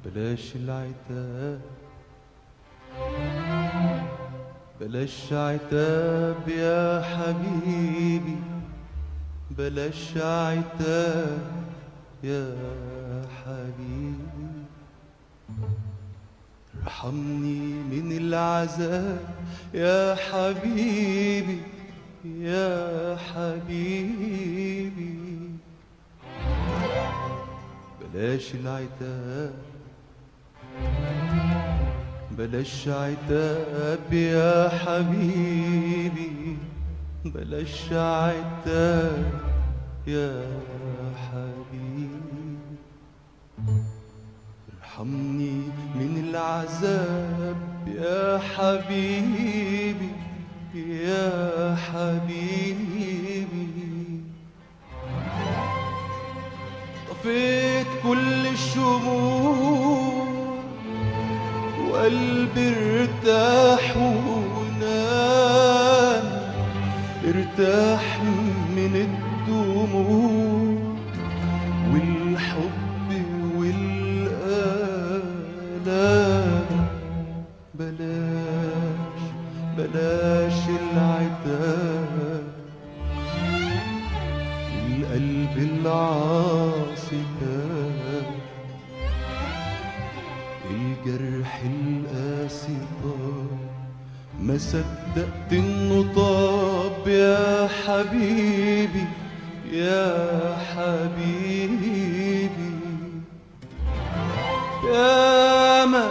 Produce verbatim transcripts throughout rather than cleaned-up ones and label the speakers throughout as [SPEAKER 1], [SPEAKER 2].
[SPEAKER 1] بلاش العتاب بلاش عتاب يا حبيبي، بلاش عتاب يا حبيبي. ارحمني من العذاب يا حبيبي يا حبيبي. بلاش العتاب بلاش عتاب يا حبيبي، بلاش عتاب يا حبيبي. ارحمني من العذاب يا حبيبي يا حبيبي. طفيت كل الشموع وقلبي ارتاح ونام، ارتاح من الدموع والحب والآلام. بلاش بلاش العتاب، القلب العاصي تاب، الجرح القاسي طاب، ما صدقت انه طاب يا حبيبي يا حبيبي. يا ما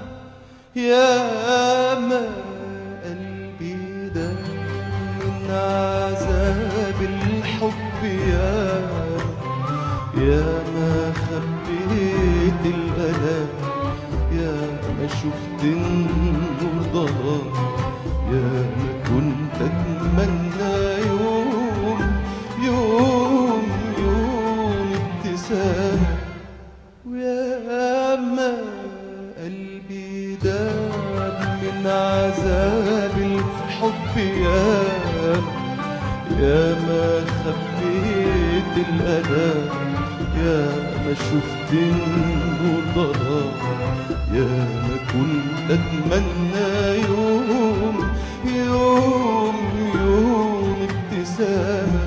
[SPEAKER 1] يا ما قلبي ده من عذاب الحب، يا يا ما خبيت الألم، يا ما شفت النور ضلام، يا ما كنت أتمنى يوم يوم يوم ابتسامة. ويا ما قلبي داب من عذاب الحب، يا يا ما خبيت الألم، يا ما شفت النور ضلام، يا ما كنت أتمنى يوم يوم يوم ابتسامة.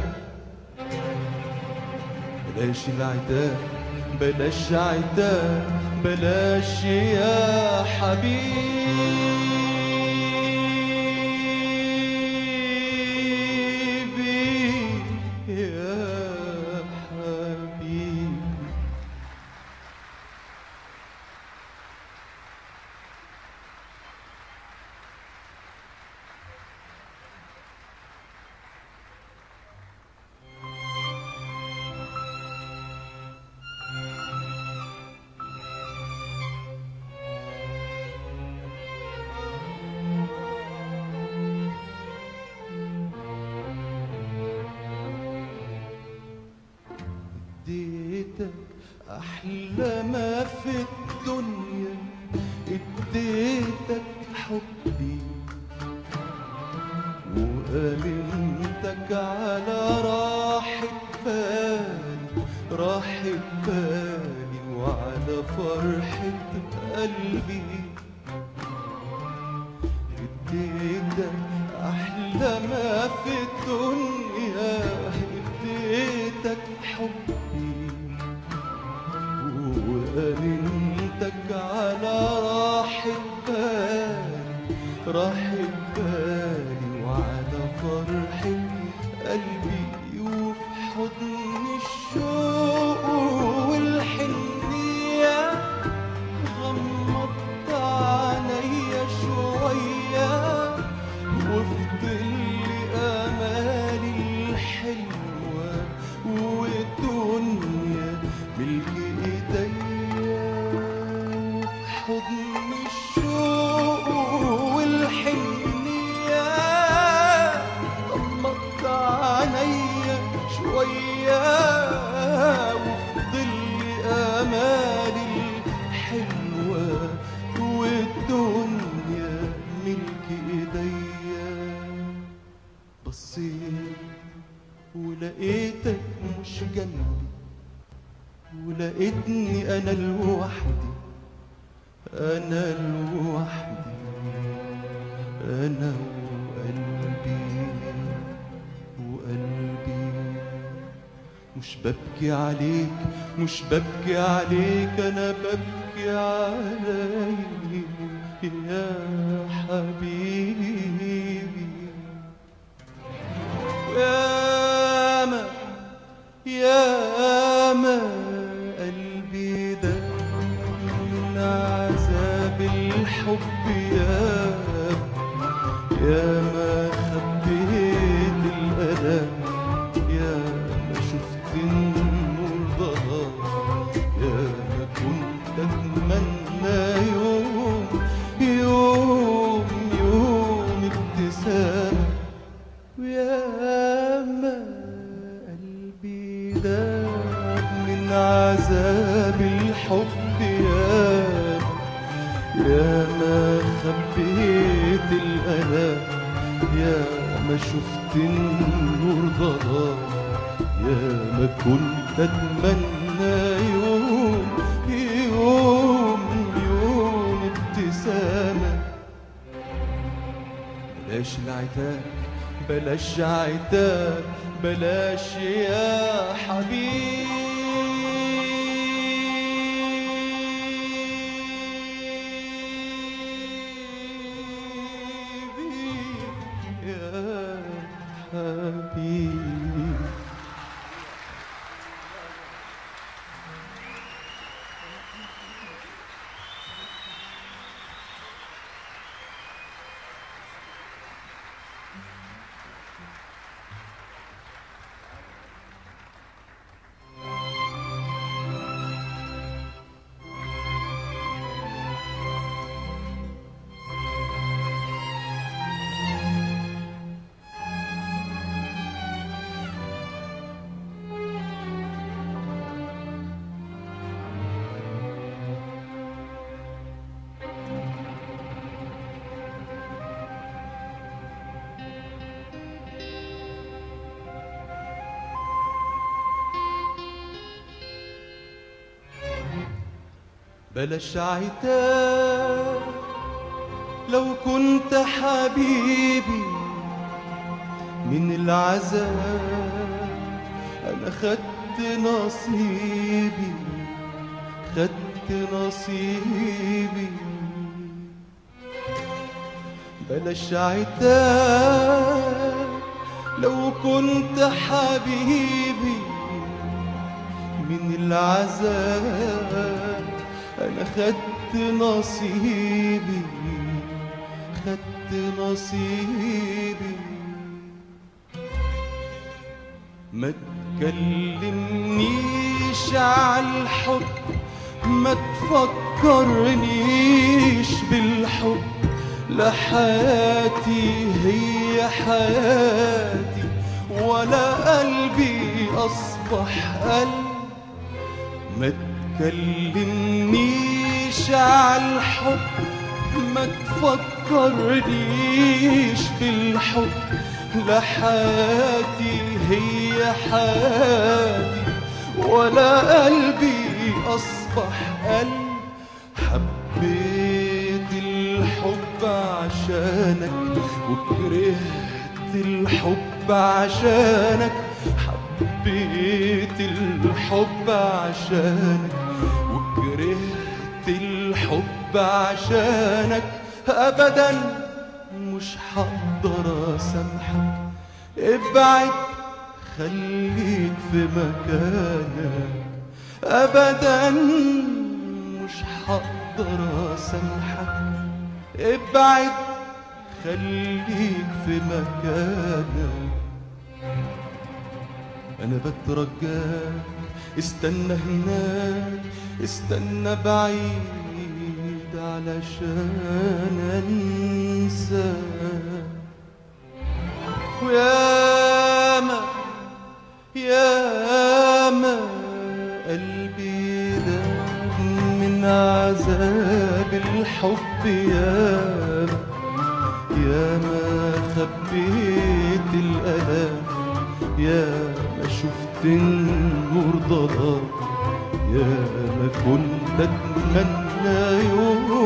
[SPEAKER 1] بلاش العتاب بلاش عتاب بلاش يا حبيبي يا حبيبي. اديتك احلى ما في الدنيا، اديتك حبي وأمنتك على راحة بالي، راحة بالي وعلى فرحة قلبي. اديتك احلى ما في الدنيا، اديتك حبي وأمنتك على راحة بالي، راحة بالي وعلى فرحة قلبي. وفي حضن الشوق والحنية غمضت عينيا شوية، وفي ظل آمالي الحلوة والدنيا ملك ايديا. وفي حضن الشوق والحنية غمضت عينيا شوية، وفي ظل آمالي الحلوة والدنيا ملك ايديا. بصيت ولقيتك مش جنبي، ولقيتني انا لوحدي، أنا لوحدي، أنا وقلبي وقلبي. مش ببكي عليك مش ببكي عليك، أنا ببكي علي يا حبيبي. وياما ياما قلبي ده من عذاب الحب، ياما ياما خبيت الألم، ياما شفت النور ضلال، ياما كنت أتمنى يوم يوم يوم ابتسامة. وياما قلبي داب من عذاب الحب، ياما ياما خبيت الألم، ياما شفت النور ضلال، ياما كنت أتمنى يوم يوم يوم ابتسامة. بلاش العتاب بلاش عتاب بلاش يا حبيبي يا حبيبي. بلاش عتاب لو كنت حبيبي من العذاب، أنا خدت نصيبي خدت نصيبي. بلاش عتاب لو كنت حبيبي من العذاب، أنا خدت نصيبي خدت نصيبي. ما تكلمنيش عالحب، ما تفكرنيش بالحب، لا حياتي هي حياتي ولا قلبي أصبح قلب. ما تكلمنيش عالحب، ما تفكرنيش بالحب، لا حياتي هي حياتي ولا قلبي أصبح قلب. حبيت الحب عشانك وكرهت الحب عشانك، حبيت الحب عشانك وكرهت الحب عشانك. أبدا مش هقدر أسامحك، ابعد خليك في مكانك. أبدا مش هقدر أسامحك، ابعد خليك في مكانك. أنا بترجاك استنى هناك، استنى بعيد علشان أنسى. وياما ياما قلبي داب من عذاب الحب، ياما ياما خبيت الألم، ياما شفت النور ضلال، ياما كنت أتمنى يوم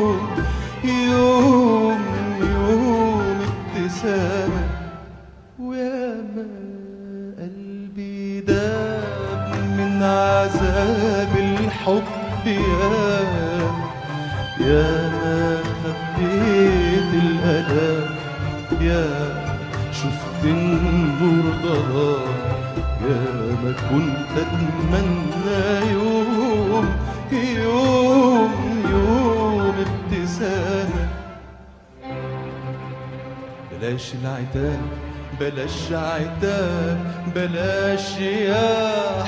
[SPEAKER 1] ابتسامة. وياما قلبي داب من عذاب الحب، يا ياما خبيت الألم، يا شفت النور ضلال. ياما كنت أتمنى يوم يوم يوم ابتسامة. بلاش العتاب بلاش عتاب بلاش يا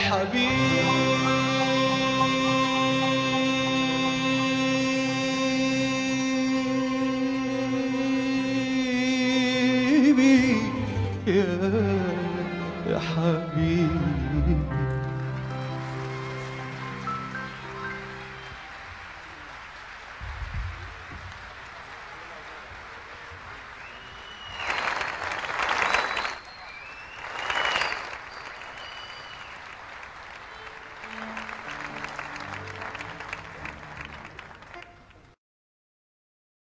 [SPEAKER 1] حبيبي، يا يا حبيبي.